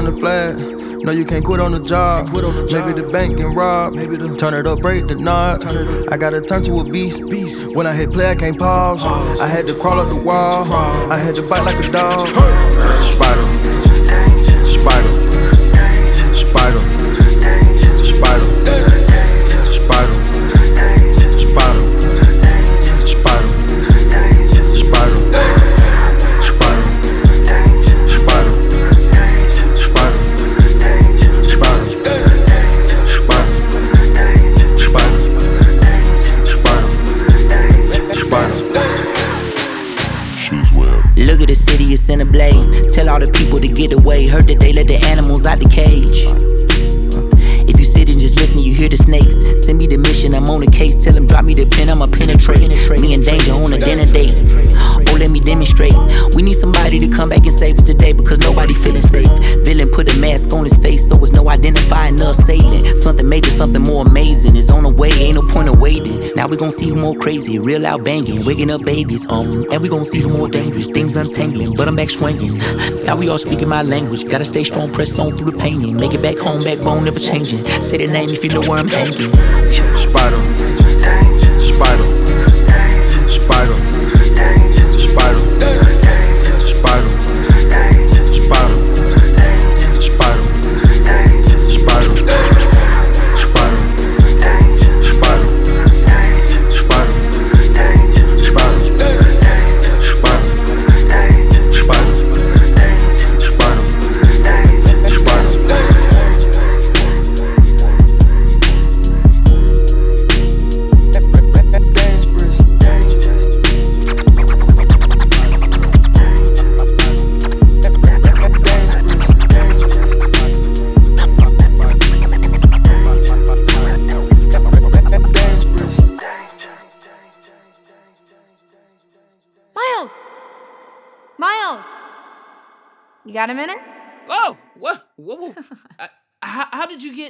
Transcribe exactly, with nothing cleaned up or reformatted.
on the flag. No, you can't quit on the job. Quit on the job. Maybe the bank can rob. Maybe the turn it up, break the knot. I gotta turn to a beast. beast. When I hit play, I can't pause. pause. I had to crawl up the wall. Crawl. I had to bite like a dog. Hey. Spider, spider, spider, spider, spider, spider, spider, spider, spider, spider, spider. Look at the city, it's in a blaze. Tell all the people to get away. Heard that they let the animals out the cage. If you sit and just listen, you hear the snakes. Send me the mission, I'm on the case. Tell them drop me the pen, I'ma penetrate. Me in danger on a dinner date. Oh, let me demonstrate. We need somebody to come back and save us today, because nobody feeling safe. Villain put a mask on his face, so it's no identifying the assailant. Something major, something more amazing is on the way, ain't no point of waiting. Now we gon' see who more crazy, real out banging, waking up babies, um, and we gon' see who more dangerous, things untangling, but I'm back swinging. Now we all speaking my language, gotta stay strong, press on through the pain, and make it back home, backbone never changing. Say the name if you know where I'm hanging. Spider, spider, spider, spider, spider, spider, spider, spider, spider, spider, spider, You got a minute? Oh, what? Whoa, whoa. I, how, how did you get